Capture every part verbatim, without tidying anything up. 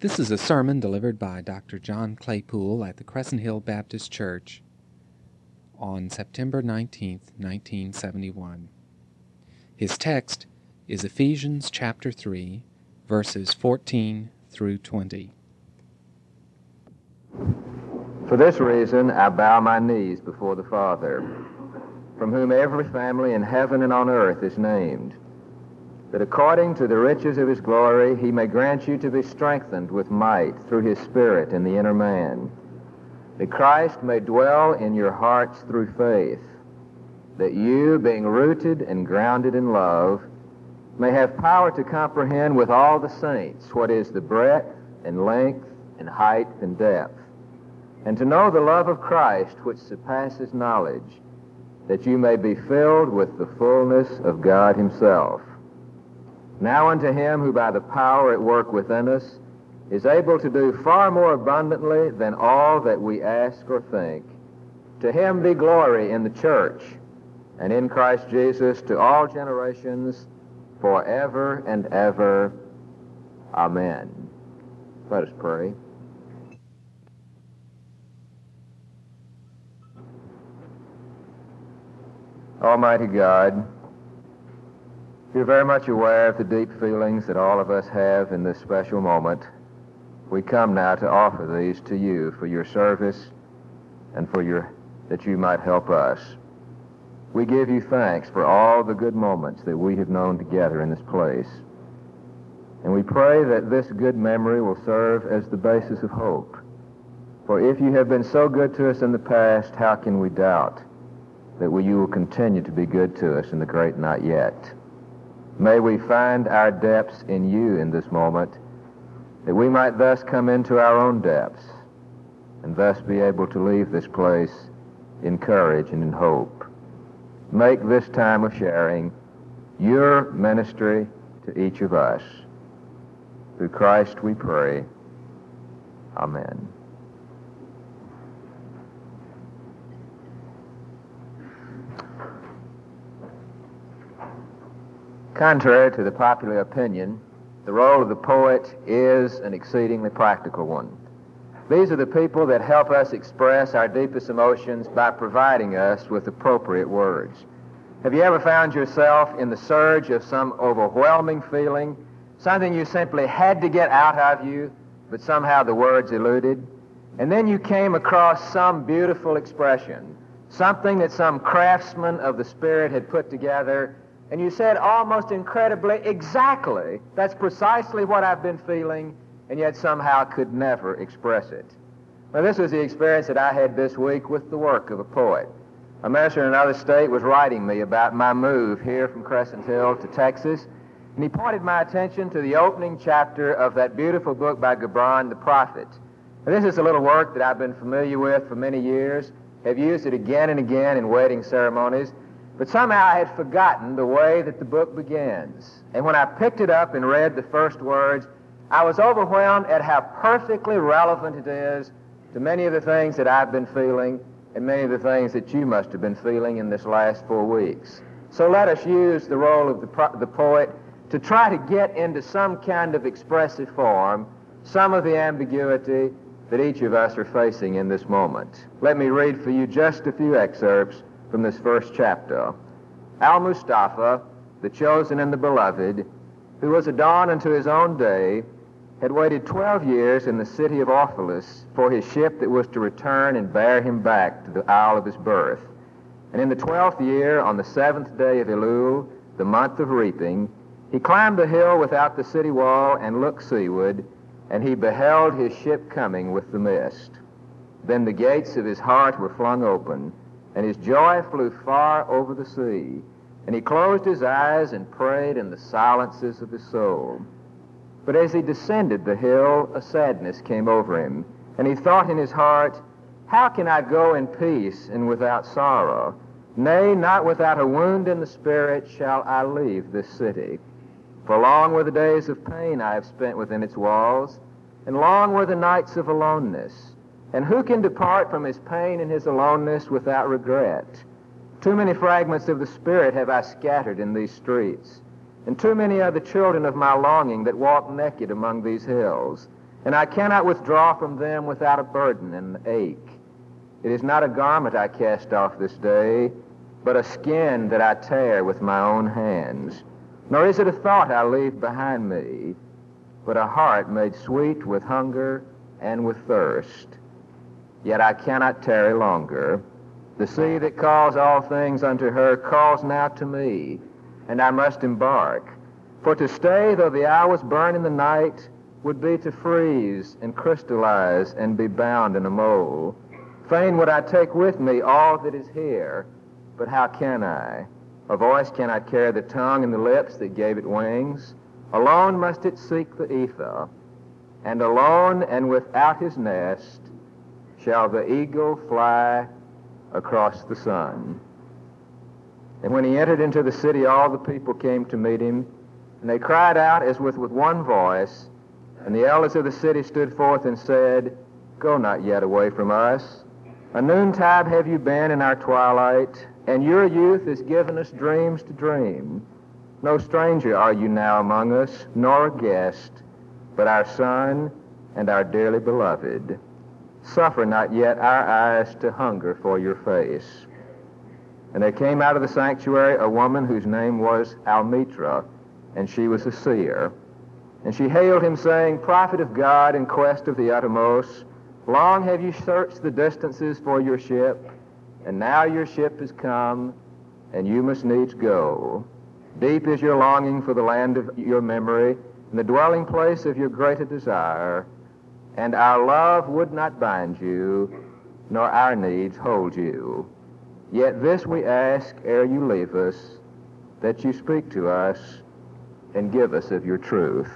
This is a sermon delivered by Doctor John Claypool at the Crescent Hill Baptist Church on September nineteenth, nineteen seventy-one. His text is Ephesians chapter three, verses fourteen through twenty. For this reason I bow my knees before the Father, from whom every family in heaven and on earth is named, that according to the riches of his glory he may grant you to be strengthened with might through his Spirit in the inner man, that Christ may dwell in your hearts through faith, that you, being rooted and grounded in love, may have power to comprehend with all the saints what is the breadth and length and height and depth, and to know the love of Christ which surpasses knowledge, that you may be filled with the fullness of God himself. Now unto him who by the power at work within us is able to do far more abundantly than all that we ask or think, to him be glory in the church and in Christ Jesus to all generations, forever and ever. Amen. Let us pray. Almighty God, you're very much aware of the deep feelings that all of us have in this special moment. We come now to offer these to you for your service and for your that you might help us. We give you thanks for all the good moments that we have known together in this place. And we pray that this good memory will serve as the basis of hope. For if you have been so good to us in the past, how can we doubt that we, you will continue to be good to us in the great not yet? May we find our depths in you in this moment, that we might thus come into our own depths, and thus be able to leave this place in courage and in hope. Make this time of sharing your ministry to each of us. Through Christ we pray. Amen. Contrary to the popular opinion, the role of the poet is an exceedingly practical one. These are the people that help us express our deepest emotions by providing us with appropriate words. Have you ever found yourself in the surge of some overwhelming feeling, something you simply had to get out of you, but somehow the words eluded? And then you came across some beautiful expression, something that some craftsman of the Spirit had put together, and you said almost incredibly, exactly, that's precisely what I've been feeling, and yet somehow could never express it. Well, this was the experience that I had this week with the work of a poet. A minister in another state was writing me about my move here from Crescent Hill to Texas, and he pointed my attention to the opening chapter of that beautiful book by Gibran the Prophet. Now, this is a little work that I've been familiar with for many years, have used it again and again in wedding ceremonies, but somehow I had forgotten the way that the book begins. And when I picked it up and read the first words, I was overwhelmed at how perfectly relevant it is to many of the things that I've been feeling and many of the things that you must have been feeling in this last four weeks. So let us use the role of the, pro- the poet to try to get into some kind of expressive form some of the ambiguity that each of us are facing in this moment. Let me read for you just a few excerpts from this first chapter. Al-Mustafa, the chosen and the beloved, who was a dawn unto his own day, had waited twelve years in the city of Orphalus for his ship that was to return and bear him back to the isle of his birth. And in the twelfth year, on the seventh day of Elul, the month of reaping, he climbed the hill without the city wall and looked seaward, and he beheld his ship coming with the mist. Then the gates of his heart were flung open, and his joy flew far over the sea, and he closed his eyes and prayed in the silences of his soul. But as he descended the hill, a sadness came over him, and he thought in his heart, how can I go in peace and without sorrow? Nay, not without a wound in the spirit shall I leave this city. For long were the days of pain I have spent within its walls, and long were the nights of aloneness. And who can depart from his pain and his aloneness without regret? Too many fragments of the Spirit have I scattered in these streets, and too many are the children of my longing that walk naked among these hills. and I cannot withdraw from them without a burden and an ache. It is not a garment I cast off this day, but a skin that I tear with my own hands. Nor is it a thought I leave behind me, but a heart made sweet with hunger and with thirst. Yet I cannot tarry longer. The sea that calls all things unto her calls now to me, and I must embark. For to stay, though the hours burn in the night, would be to freeze and crystallize and be bound in a mold. Fain would I take with me all that is here, but how can I? A voice cannot carry the tongue and the lips that gave it wings. Alone must it seek the ether, and alone and without his nest shall the eagle fly across the sun. And when he entered into the city, all the people came to meet him, and they cried out as with, with one voice, and the elders of the city stood forth and said, Go not yet away from us. A noontide have you been in our twilight, and your youth has given us dreams to dream. No stranger are you now among us, nor a guest, but our son and our dearly beloved. Suffer not yet our eyes to hunger for your face. And there came out of the sanctuary a woman whose name was Almitra, and she was a seer. And she hailed him, saying, Prophet of God, in quest of the uttermost, long have you searched the distances for your ship, and now your ship is come, and you must needs go. Deep is your longing for the land of your memory, and the dwelling place of your greater desire, and our love would not bind you, nor our needs hold you. Yet this we ask ere you leave us, that you speak to us and give us of your truth.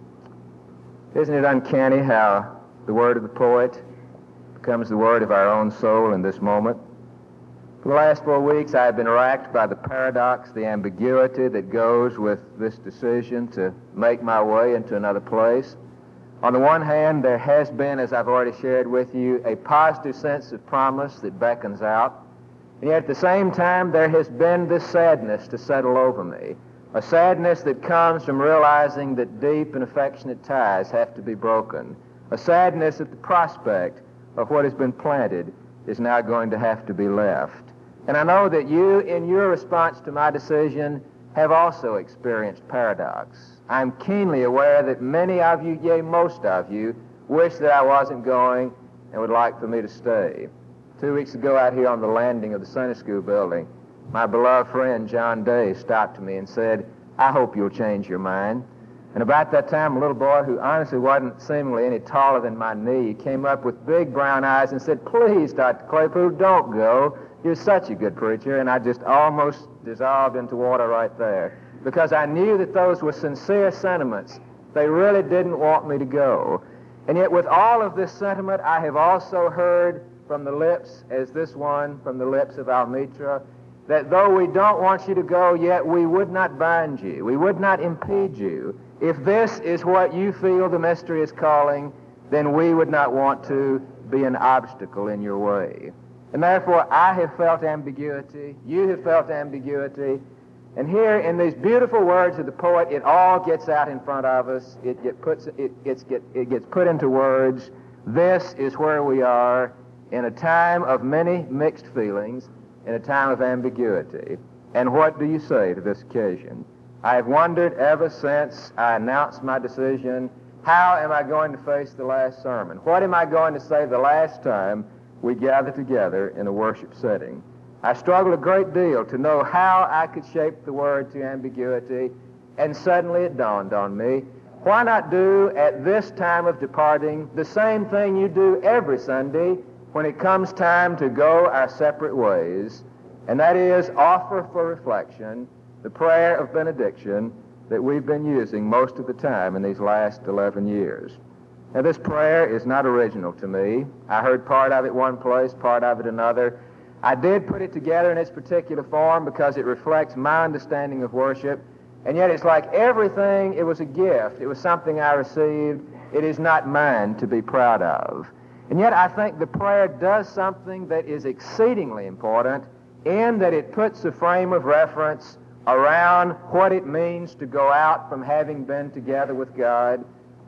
Isn't it uncanny how the word of the poet becomes the word of our own soul in this moment? For the last four weeks, I have been racked by the paradox, the ambiguity that goes with this decision to make my way into another place. On the one hand, there has been, as I've already shared with you, a positive sense of promise that beckons out. And yet at the same time, there has been this sadness to settle over me, a sadness that comes from realizing that deep and affectionate ties have to be broken, a sadness at the prospect of what has been planted is now going to have to be left. And I know that you, in your response to my decision, have also experienced paradox. I'm keenly aware that many of you, yea, most of you, wish that I wasn't going and would like for me to stay. Two weeks ago out here on the landing of the Sunday School building, my beloved friend John Day stopped me and said, I hope you'll change your mind. And about that time, a little boy who honestly wasn't seemingly any taller than my knee came up with big brown eyes and said, Please, Doctor Claypool, don't go. You're such a good preacher. And I just almost dissolved into water right there because I knew that those were sincere sentiments. They really didn't want me to go. And yet with all of this sentiment, I have also heard from the lips, as this one from the lips of Almitra, that though we don't want you to go, yet we would not bind you. We would not impede you. If this is what you feel the mystery is calling, then we would not want to be an obstacle in your way. And therefore, I have felt ambiguity. You have felt ambiguity. And here in these beautiful words of the poet, it all gets out in front of us. It, get puts, it, gets, get, it gets put into words. This is where we are in a time of many mixed feelings, in a time of ambiguity. And what do you say to this occasion? I have wondered ever since I announced my decision, how am I going to face the last sermon? What am I going to say the last time we gather together in a worship setting? I struggled a great deal to know how I could shape the word to ambiguity, and suddenly it dawned on me, why not do at this time of departing the same thing you do every Sunday when it comes time to go our separate ways, and that is offer for reflection the prayer of benediction that we've been using most of the time in these last eleven years. Now, this prayer is not original to me. I heard part of it one place, part of it another. I did put it together in its particular form because it reflects my understanding of worship, and yet it's like everything, it was a gift. It was something I received. It is not mine to be proud of. And yet I think the prayer does something that is exceedingly important in that it puts a frame of reference around what it means to go out from having been together with God,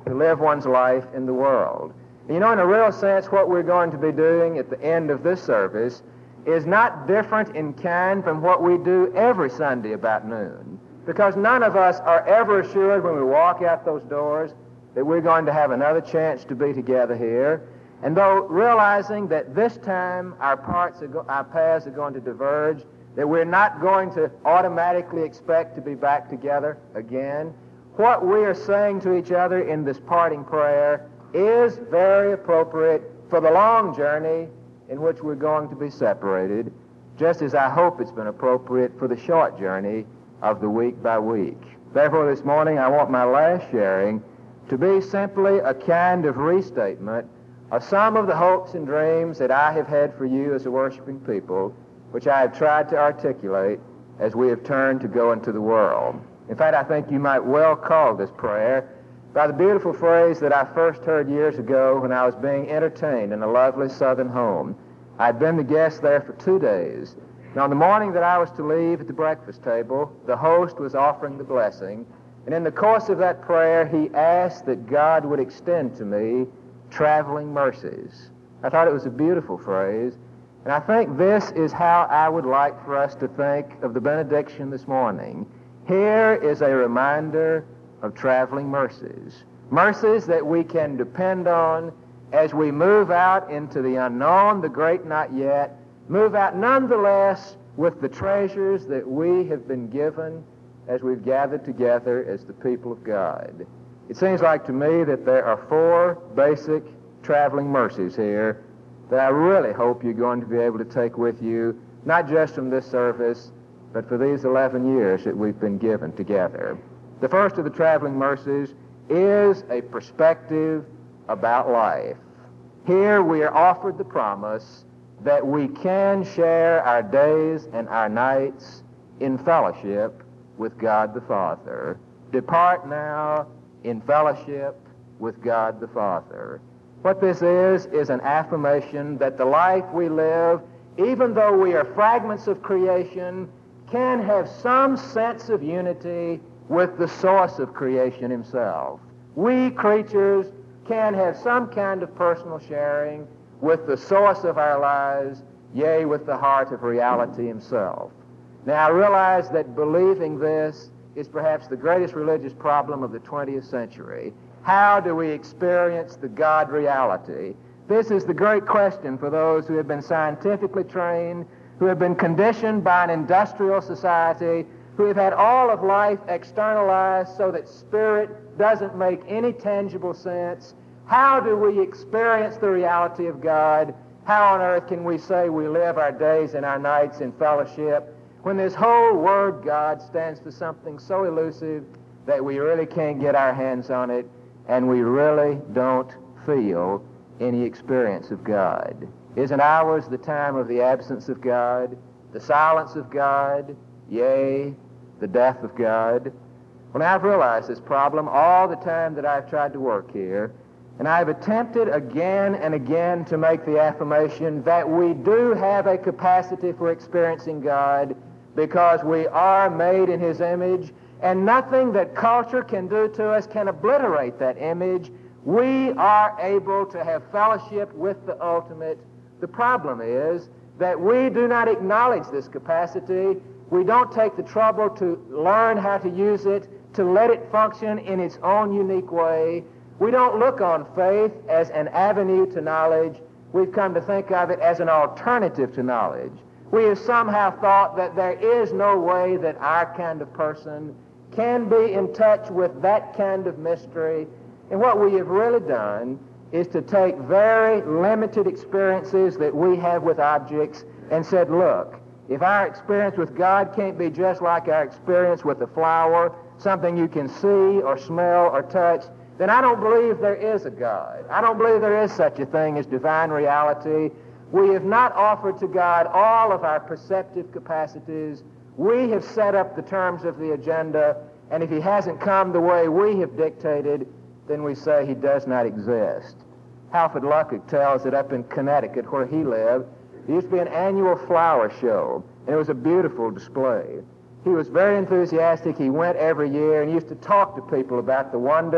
to live one's life in the world. You know, in a real sense, what we're going to be doing at the end of this service is not different in kind from what we do every Sunday about noon, because none of us are ever assured when we walk out those doors that we're going to have another chance to be together here. And though realizing that this time our, parts are go- our paths are going to diverge, that we're not going to automatically expect to be back together again, what we are saying to each other in this parting prayer is very appropriate for the long journey in which we're going to be separated, just as I hope it's been appropriate for the short journey of the week by week. Therefore, this morning I want my last sharing to be simply a kind of restatement of some of the hopes and dreams that I have had for you as a worshiping people, which I have tried to articulate as we have turned to go into the world. In fact, I think you might well call this prayer by the beautiful phrase that I first heard years ago when I was being entertained in a lovely southern home. I'd been the guest there for two days. Now, on the morning that I was to leave at the breakfast table, the host was offering the blessing, and in the course of that prayer, he asked that God would extend to me traveling mercies. I thought it was a beautiful phrase, and I think this is how I would like for us to think of the benediction this morning. Here is a reminder of traveling mercies. Mercies that we can depend on as we move out into the unknown, the great not yet, move out nonetheless with the treasures that we have been given as we've gathered together as the people of God. It seems like to me that there are four basic traveling mercies here that I really hope you're going to be able to take with you, not just from this service, but for these eleven years that we've been given together. The first of the traveling mercies is a perspective about life. Here we are offered the promise that we can share our days and our nights in fellowship with God the Father. Depart now in fellowship with God the Father. What this is, is an affirmation that the life we live, even though we are fragments of creation, can have some sense of unity with the source of creation himself. We creatures can have some kind of personal sharing with the source of our lives, yea, with the heart of reality himself. Now, I realize that believing this is perhaps the greatest religious problem of the twentieth century. How do we experience the God reality? This is the great question for those who have been scientifically trained, who have been conditioned by an industrial society, who have had all of life externalized so that spirit doesn't make any tangible sense. How do we experience the reality of God? How on earth can we say we live our days and our nights in fellowship when this whole word God stands for something so elusive that we really can't get our hands on it and we really don't feel any experience of God? Isn't ours the time of the absence of God, the silence of God, yea, the death of God? Well, now I've realized this problem all the time that I've tried to work here, and I've attempted again and again to make the affirmation that we do have a capacity for experiencing God because we are made in his image, and nothing that culture can do to us can obliterate that image. We are able to have fellowship with the ultimate. The problem is that we do not acknowledge this capacity. We don't take the trouble to learn how to use it, to let it function in its own unique way. We don't look on faith as an avenue to knowledge. We've come to think of it as an alternative to knowledge. We have somehow thought that there is no way that our kind of person can be in touch with that kind of mystery. And what we have really done is to take very limited experiences that we have with objects and said, look, if our experience with God can't be just like our experience with a flower, something you can see or smell or touch, then I don't believe there is a God. I don't believe there is such a thing as divine reality. We have not offered to God all of our perceptive capacities. We have set up the terms of the agenda, and if he hasn't come the way we have dictated, then we say he does not exist. Halford Luckett tells that up in Connecticut, where he lived, there used to be an annual flower show, and it was a beautiful display. He was very enthusiastic. He went every year and used to talk to people about the wonder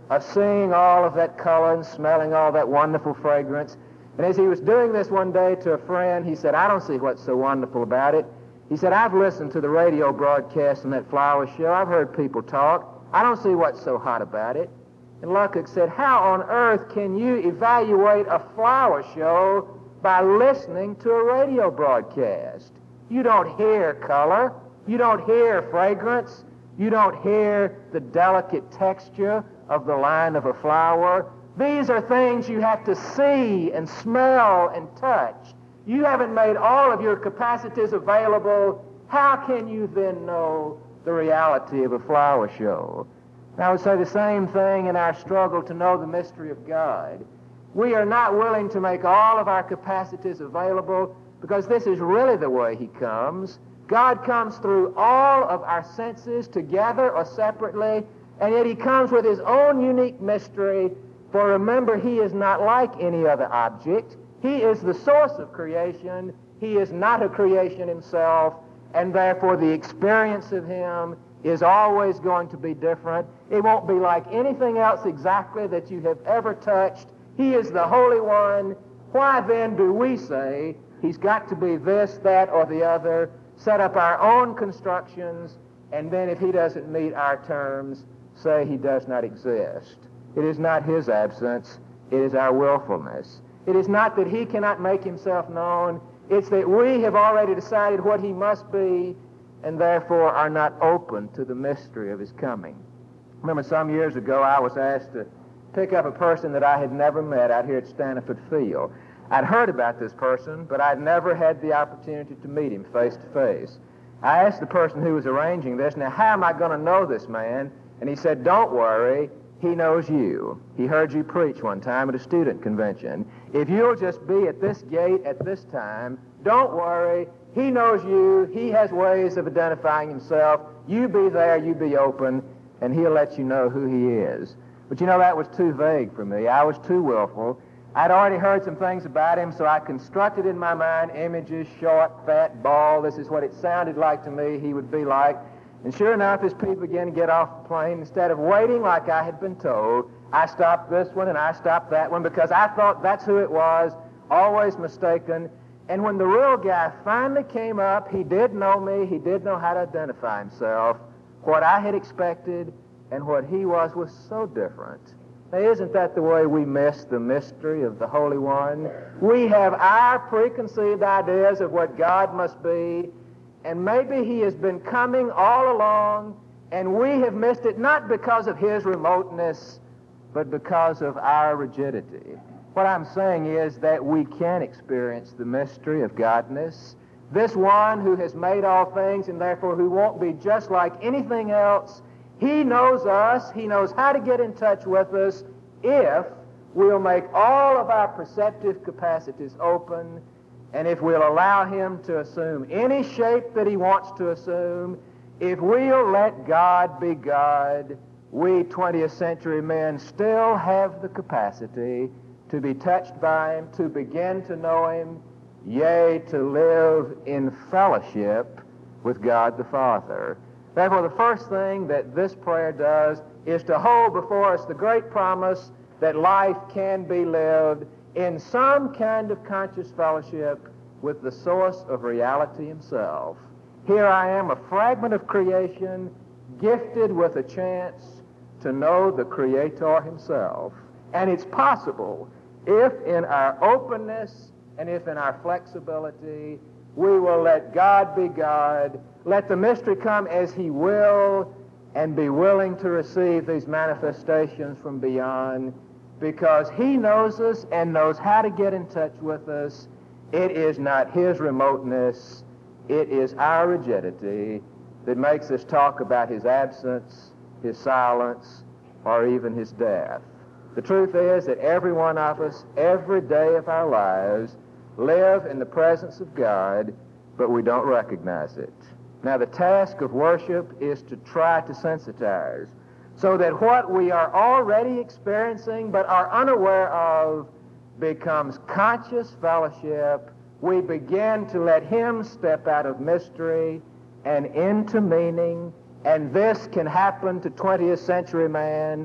of seeing all of that color and smelling all that wonderful fragrance. And as he was doing this one day to a friend, he said, I don't see what's so wonderful about it. He said, I've listened to the radio broadcast on that flower show. I've heard people talk. I don't see what's so hot about it. And Lukács said, how on earth can you evaluate a flower show by listening to a radio broadcast? You don't hear color. You don't hear fragrance. You don't hear the delicate texture of the line of a flower. These are things you have to see and smell and touch. You haven't made all of your capacities available. How can you then know the reality of a flower show? And I would say the same thing in our struggle to know the mystery of God. We are not willing to make all of our capacities available because this is really the way he comes. God comes through all of our senses together or separately, and yet he comes with his own unique mystery. For remember, he is not like any other object. He is the source of creation. He is not a creation himself, and therefore the experience of him is always going to be different. It won't be like anything else exactly that you have ever touched. He is the Holy One. Why then do we say he's got to be this, that, or the other, set up our own constructions, and then if he doesn't meet our terms, say he does not exist? It is not his absence. It is our willfulness. It is not that he cannot make himself known. It's that we have already decided what he must be and therefore are not open to the mystery of his coming. Remember, some years ago, I was asked to pick up a person that I had never met out here at Stanford Field. I'd heard about this person, but I'd never had the opportunity to meet him face to face. I asked the person who was arranging this, now, how am I going to know this man? And he said, don't worry. He knows you. He heard you preach one time at a student convention. If you'll just be at this gate at this time, don't worry. He knows you. He has ways of identifying himself. You be there. You be open, and he'll let you know who he is. But you know, that was too vague for me. I was too willful. I'd already heard some things about him, so I constructed in my mind images, short, fat, bald. This is what it sounded like to me he would be like. And sure enough, as people began to get off the plane, instead of waiting like I had been told, I stopped this one and I stopped that one because I thought that's who it was, always mistaken. And when the real guy finally came up, he did know me, he did know how to identify himself. What I had expected and what he was was so different. Now, isn't that the way we miss the mystery of the Holy One? We have our preconceived ideas of what God must be, and maybe he has been coming all along, and we have missed it not because of his remoteness, but because of our rigidity. What I'm saying is that we can experience the mystery of Godness. This one who has made all things and therefore who won't be just like anything else, he knows us. He knows how to get in touch with us if we'll make all of our perceptive capacities open, and if we'll allow him to assume any shape that he wants to assume. If we'll let God be God, we twentieth century men still have the capacity to be touched by him, to begin to know him, yea, to live in fellowship with God the Father. Therefore, the first thing that this prayer does is to hold before us the great promise that life can be lived in some kind of conscious fellowship with the source of reality himself. Here I am, a fragment of creation, gifted with a chance to know the Creator himself. And it's possible if in our openness and if in our flexibility we will let God be God, let the mystery come as he will, and be willing to receive these manifestations from beyond, because he knows us and knows how to get in touch with us. It is not his remoteness, it is our rigidity that makes us talk about his absence, his silence, or even his death. The truth is that every one of us, every day of our lives, live in the presence of God, but we don't recognize it. Now, the task of worship is to try to sensitize, so that what we are already experiencing but are unaware of becomes conscious fellowship. We begin to let him step out of mystery and into meaning, and this can happen to twentieth century man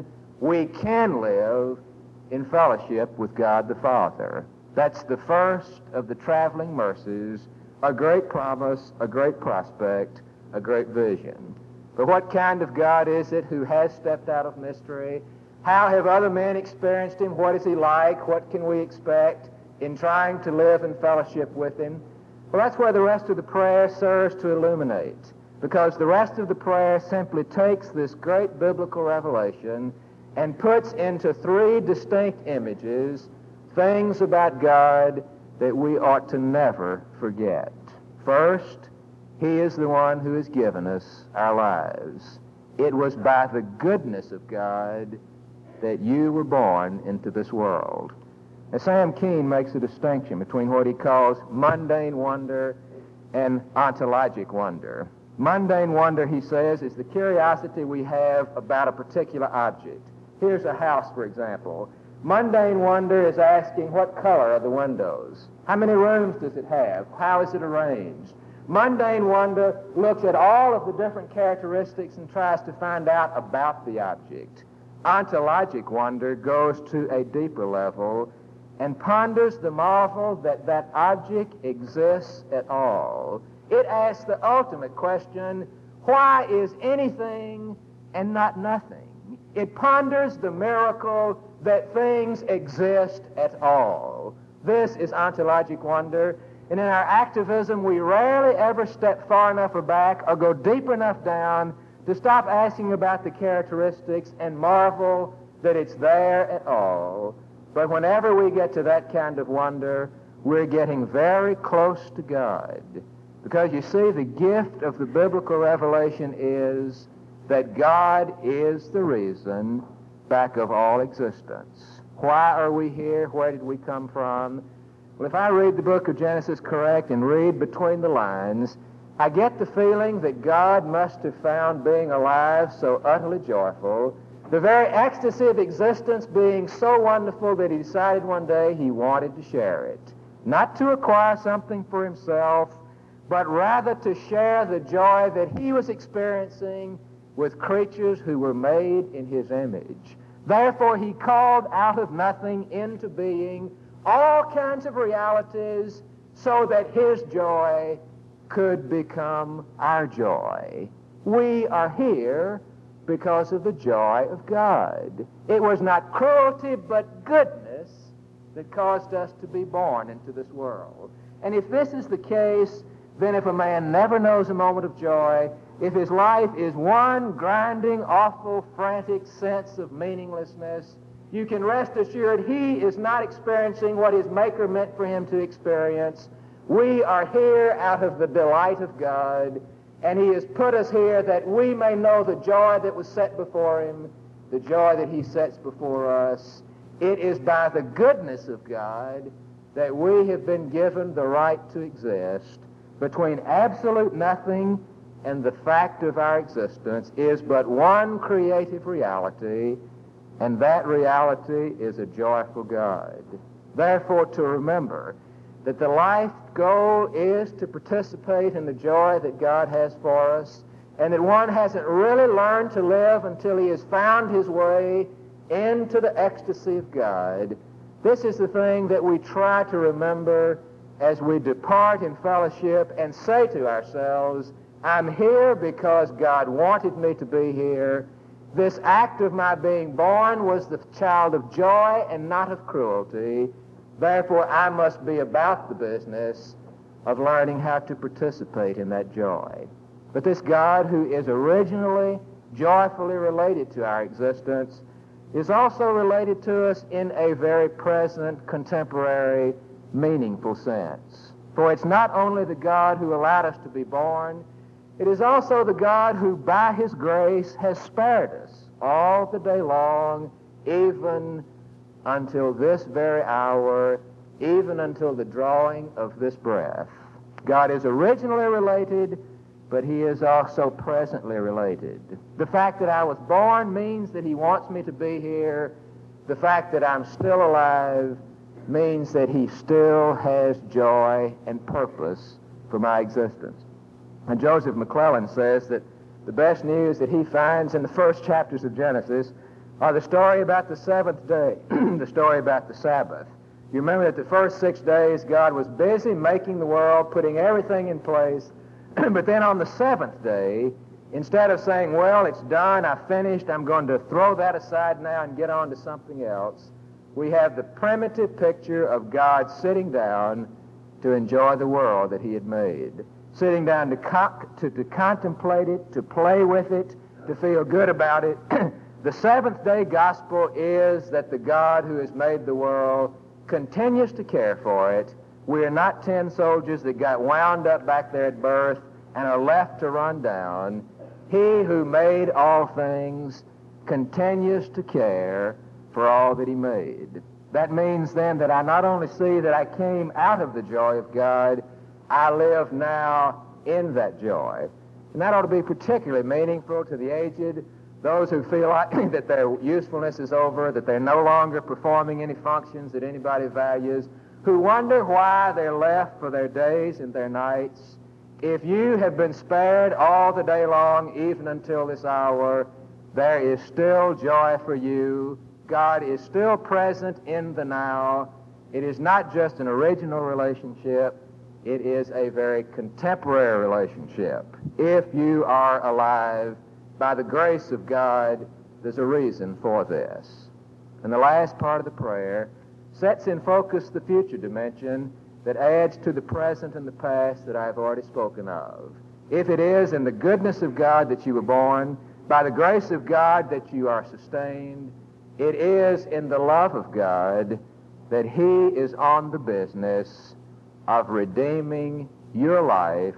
we can live in fellowship with God the Father. That's the first of the traveling mercies, a great promise, a great prospect, a great vision. But what kind of God is it who has stepped out of mystery? How have other men experienced him? What is he like? What can we expect in trying to live in fellowship with him? Well, that's where the rest of the prayer serves to illuminate, because the rest of the prayer simply takes this great biblical revelation and puts into three distinct images things about God that we ought to never forget. First, he is the one who has given us our lives. It was by the goodness of God that you were born into this world. Now, Sam Keen makes a distinction between what he calls mundane wonder and ontologic wonder. Mundane wonder, he says, is the curiosity we have about a particular object. Here's a house, for example. Mundane wonder is asking, what color are the windows? How many rooms does it have? How is it arranged? Mundane wonder looks at all of the different characteristics and tries to find out about the object. Ontologic wonder goes to a deeper level and ponders the marvel that that object exists at all. It asks the ultimate question, why is anything and not nothing? It ponders the miracle that things exist at all. This is ontologic wonder. And in our activism, we rarely ever step far enough back or go deep enough down to stop asking about the characteristics and marvel that it's there at all. But whenever we get to that kind of wonder, we're getting very close to God. Because you see, the gift of the biblical revelation is that God is the reason back of all existence. Why are we here? Where did we come from? Well, if I read the book of Genesis correct and read between the lines, I get the feeling that God must have found being alive so utterly joyful, the very ecstasy of existence being so wonderful that he decided one day he wanted to share it. Not to acquire something for himself, but rather to share the joy that he was experiencing with creatures who were made in his image. Therefore, he called out of nothing into being all kinds of realities so that his joy could become our joy. We are here because of the joy of God. It was not cruelty but goodness that caused us to be born into this world. And if this is the case, then if a man never knows a moment of joy, if his life is one grinding, awful, frantic sense of meaninglessness, you can rest assured he is not experiencing what his Maker meant for him to experience. We are here out of the delight of God, and he has put us here that we may know the joy that was set before him, the joy that he sets before us. It is by the goodness of God that we have been given the right to exist. Between absolute nothing and the fact of our existence is but one creative reality, and that reality is a joyful God. Therefore, to remember that the life goal is to participate in the joy that God has for us, and that one hasn't really learned to live until he has found his way into the ecstasy of God. This is the thing that we try to remember as we depart in fellowship and say to ourselves, I'm here because God wanted me to be here. This act of my being born was the child of joy and not of cruelty. Therefore, I must be about the business of learning how to participate in that joy. But this God who is originally joyfully related to our existence is also related to us in a very present, contemporary, meaningful sense. For it's not only the God who allowed us to be born, it is also the God who by his grace has spared us all the day long, even until this very hour, even until the drawing of this breath. God is originally related, but he is also presently related. The fact that I was born means that he wants me to be here. The fact that I'm still alive means that he still has joy and purpose for my existence. And Joseph McClellan says that the best news that he finds in the first chapters of Genesis or the story about the seventh day, the story about the Sabbath. You remember that the first six days God was busy making the world, putting everything in place, but then on the seventh day, instead of saying, well, it's done, I finished, I'm going to throw that aside now and get on to something else, we have the primitive picture of God sitting down to enjoy the world that he had made, sitting down to, co- to, to contemplate it, to play with it, to feel good about it. The seventh-day gospel is that the God who has made the world continues to care for it. We are not tin soldiers that got wound up back there at birth and are left to run down. He who made all things continues to care for all that he made. That means then that I not only see that I came out of the joy of God, I live now in that joy. And that ought to be particularly meaningful to the aged, those who feel like that their usefulness is over, that they're no longer performing any functions that anybody values, who wonder why they're left for their days and their nights. If you have been spared all the day long, even until this hour, there is still joy for you. God is still present in the now. It is not just an original relationship. It is a very contemporary relationship. If you are alive, by the grace of God, there's a reason for this. And the last part of the prayer sets in focus the future dimension that adds to the present and the past that I've already spoken of. If it is in the goodness of God that you were born, by the grace of God that you are sustained, it is in the love of God that he is on the business of redeeming your life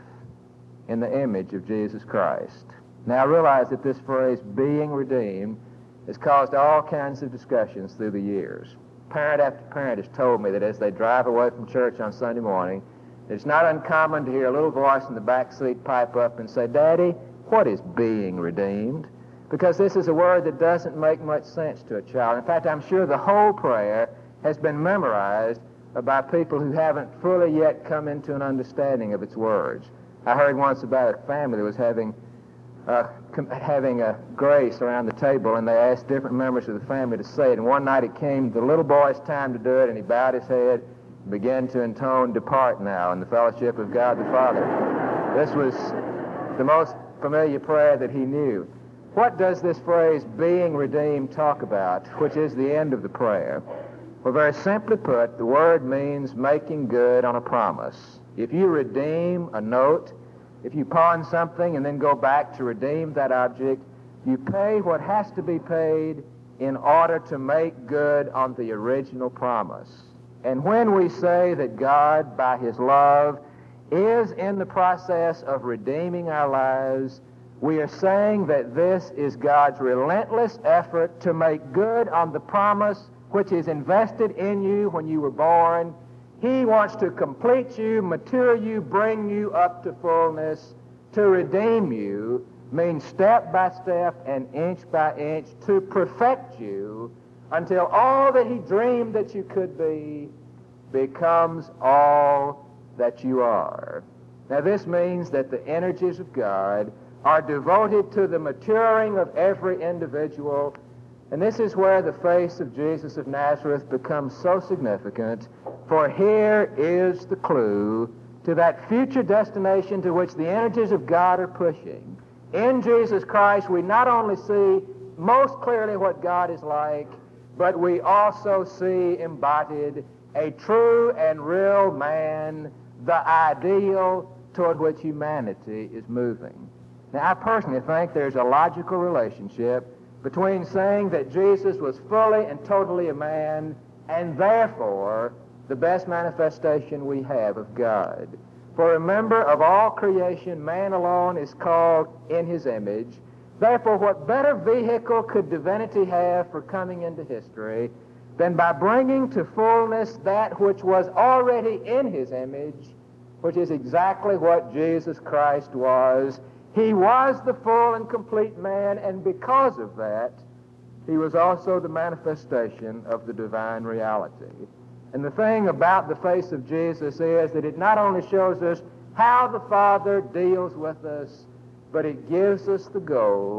in the image of Jesus Christ. Now, I realize that this phrase, being redeemed, has caused all kinds of discussions through the years. Parent after parent has told me that as they drive away from church on Sunday morning, it's not uncommon to hear a little voice in the back seat pipe up and say, Daddy, what is being redeemed? Because this is a word that doesn't make much sense to a child. In fact, I'm sure the whole prayer has been memorized by people who haven't fully yet come into an understanding of its words. I heard once about a family that was having Uh, com- having a grace around the table, and they asked different members of the family to say it. And one night it came the little boy's time to do it, and he bowed his head, began to intone, "Depart now in the fellowship of God the Father." This was the most familiar prayer that he knew. What does this phrase, being redeemed, talk about, which is the end of the prayer? Well, very simply put, the word means making good on a promise. If you redeem a note, if you pawn something and then go back to redeem that object, you pay what has to be paid in order to make good on the original promise. And when we say that God, by his love, is in the process of redeeming our lives, we are saying that this is God's relentless effort to make good on the promise which is invested in you when you were born. He wants to complete you, mature you, bring you up to fullness. To redeem you means step by step and inch by inch to perfect you until all that he dreamed that you could be becomes all that you are. Now, this means that the energies of God are devoted to the maturing of every individual. And this is where the face of Jesus of Nazareth becomes so significant, for here is the clue to that future destination to which the energies of God are pushing. In Jesus Christ, we not only see most clearly what God is like, but we also see embodied a true and real man, the ideal toward which humanity is moving. Now, I personally think there's a logical relationship between saying that Jesus was fully and totally a man, and therefore the best manifestation we have of God. For remember, of all creation, man alone is called in his image. Therefore, what better vehicle could divinity have for coming into history than by bringing to fullness that which was already in his image, which is exactly what Jesus Christ was. He was the full and complete man, and because of that, he was also the manifestation of the divine reality. And the thing about the face of Jesus is that it not only shows us how the Father deals with us, but it gives us the goal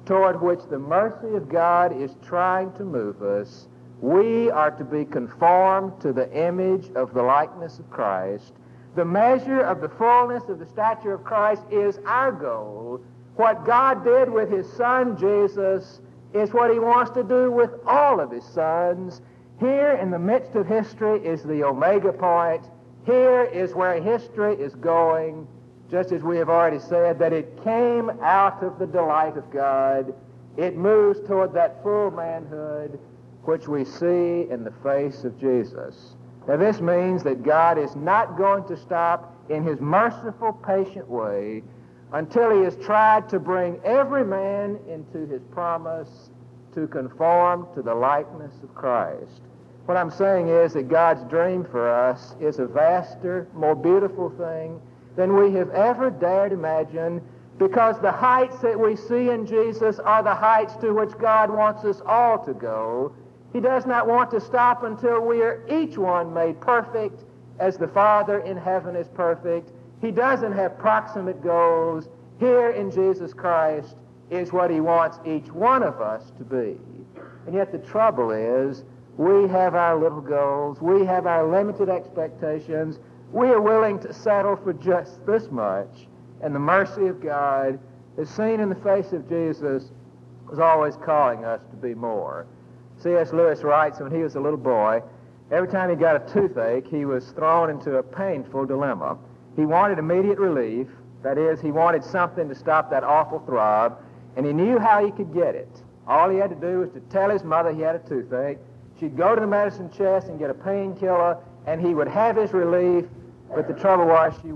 toward which the mercy of God is trying to move us. We are to be conformed to the image of the likeness of Christ. The measure of the fullness of the stature of Christ is our goal. What God did with his Son, Jesus, is what he wants to do with all of his sons. Here in the midst of history is the omega point. Here is where history is going, just as we have already said, that it came out of the delight of God. It moves toward that full manhood which we see in the face of Jesus. Now this means that God is not going to stop in his merciful, patient way until he has tried to bring every man into his promise to conform to the likeness of Christ. What I'm saying is that God's dream for us is a vaster, more beautiful thing than we have ever dared imagine, because the heights that we see in Jesus are the heights to which God wants us all to go. He does not want to stop until we are each one made perfect as the Father in heaven is perfect. He doesn't have proximate goals. Here in Jesus Christ is what he wants each one of us to be. And yet the trouble is, we have our little goals. We have our limited expectations. We are willing to settle for just this much. And the mercy of God, as seen in the face of Jesus, was always calling us to be more. C S Lewis writes, when he was a little boy, every time he got a toothache, he was thrown into a painful dilemma. He wanted immediate relief. That is, he wanted something to stop that awful throb, and he knew how he could get it. All he had to do was to tell his mother he had a toothache. She'd go to the medicine chest and get a painkiller, and he would have his relief, but the trouble was she...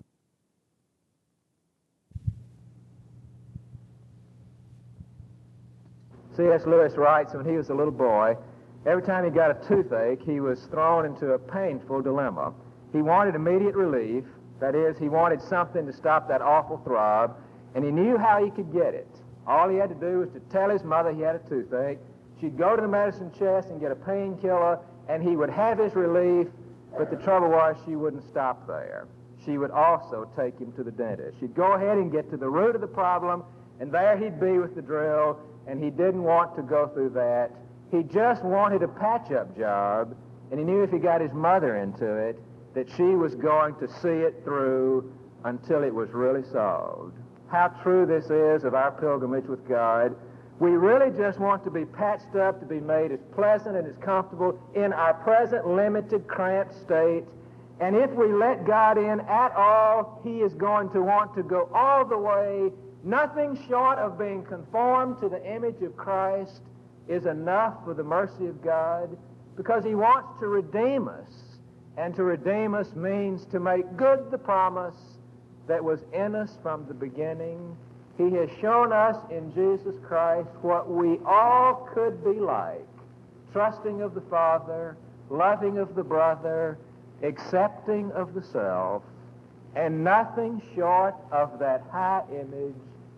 C S Lewis writes, when he was a little boy, every time he got a toothache, he was thrown into a painful dilemma. He wanted immediate relief. That is, he wanted something to stop that awful throb, and he knew how he could get it. All he had to do was to tell his mother he had a toothache. She'd go to the medicine chest and get a painkiller, and he would have his relief, but the trouble was she wouldn't stop there. She would also take him to the dentist. She'd go ahead and get to the root of the problem, and there he'd be with the drill, and he didn't want to go through that. He just wanted a patch-up job, and he knew if he got his mother into it, that she was going to see it through until it was really solved. How true this is of our pilgrimage with God. We really just want to be patched up, to be made as pleasant and as comfortable in our present limited, cramped state. And if we let God in at all, he is going to want to go all the way. Nothing short of being conformed to the image of Christ is enough for the mercy of God, because he wants to redeem us. And to redeem us means to make good the promise that was in us from the beginning. He has shown us in Jesus Christ what we all could be like, trusting of the Father, loving of the brother, accepting of the self, and nothing short of that high image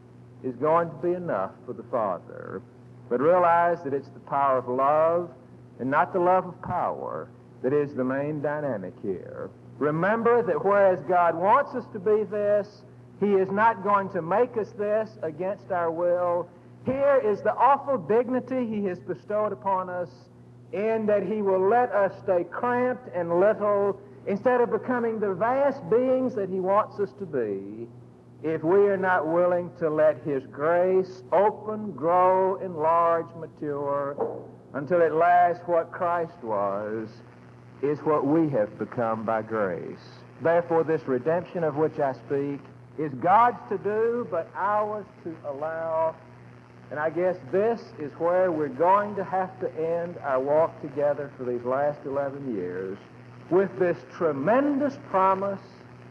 is going to be enough for the Father. But realize that it's the power of love and not the love of power that is the main dynamic here. Remember that whereas God wants us to be this, he is not going to make us this against our will. Here is the awful dignity he has bestowed upon us, in that he will let us stay cramped and little instead of becoming the vast beings that he wants us to be, if we are not willing to let his grace open, grow, enlarge, mature, until at last what Christ was is what we have become by grace. Therefore, this redemption of which I speak is God's to do, but ours to allow. And I guess this is where we're going to have to end our walk together for these last eleven years, with this tremendous promise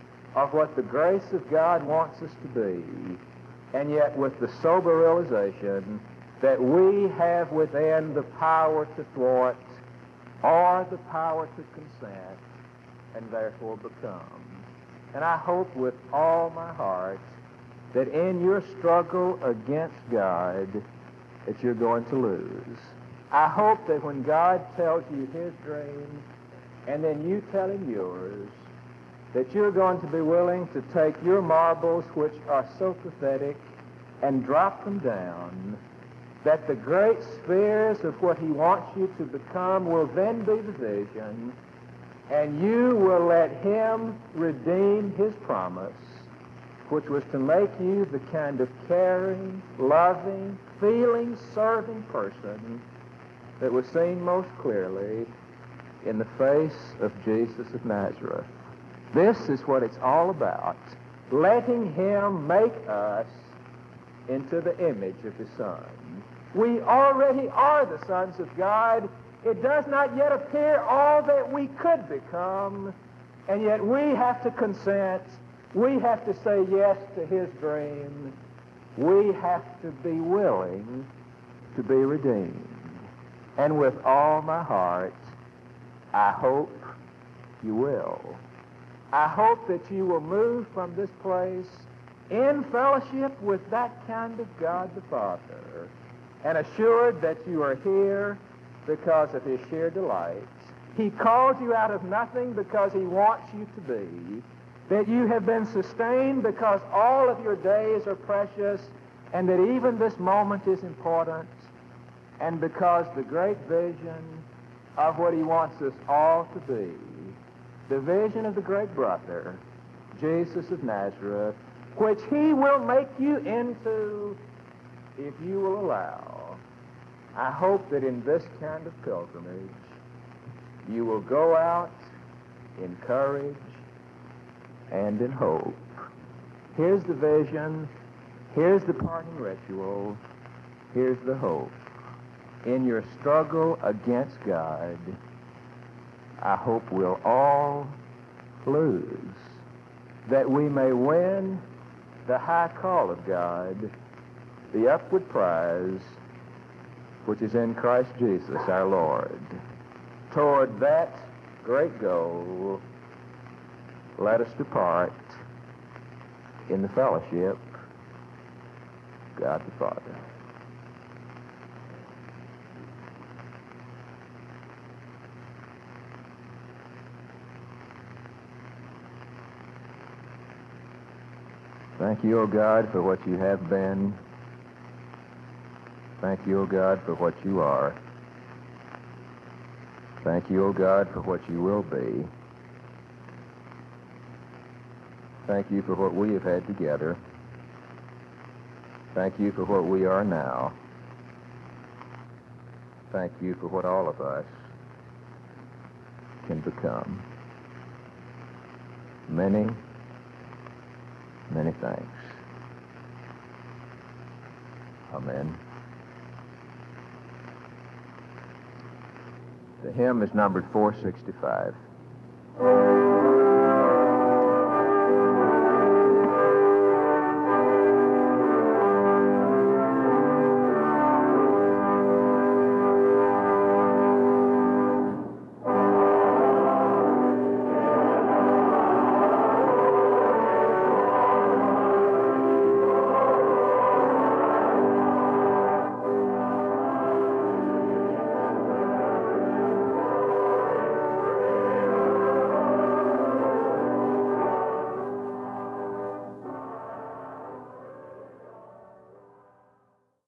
of what the grace of God wants us to be, and yet with the sober realization that we have within the power to thwart or the power to consent, and therefore become. And I hope with all my heart that in your struggle against God that you're going to lose. I hope that when God tells you his dream and then you tell him yours, that you're going to be willing to take your marbles, which are so pathetic, and drop them down that the great spheres of what he wants you to become will then be the vision, and you will let him redeem his promise, which was to make you the kind of caring, loving, feeling, serving person that was seen most clearly in the face of Jesus of Nazareth. This is what it's all about, letting him make us into the image of his Son. We already are the sons of God. It does not yet appear all that we could become, and yet we have to consent. We have to say yes to his dream. We have to be willing to be redeemed. And with all my heart, I hope you will. I hope that you will move from this place in fellowship with that kind of God the Father, and assured that you are here because of his sheer delight. He called you out of nothing because he wants you to be, that you have been sustained because all of your days are precious, and that even this moment is important, and because the great vision of what he wants us all to be, the vision of the great brother, Jesus of Nazareth, which he will make you into if you will allow. I hope that in this kind of pilgrimage, you will go out in courage and in hope. Here's the vision. Here's the parting ritual. Here's the hope. In your struggle against God, I hope we'll all lose, that we may win the high call of God, the upward prize, which is in Christ Jesus our Lord. Toward that great goal, let us depart in the fellowship of God the Father. Thank you, O God, for what you have been. Thank you, O God, for what you are. Thank you, O God, for what you will be. Thank you for what we have had together. Thank you for what we are now. Thank you for what all of us can become. Many, many thanks. Amen. The hymn is numbered four sixty-five.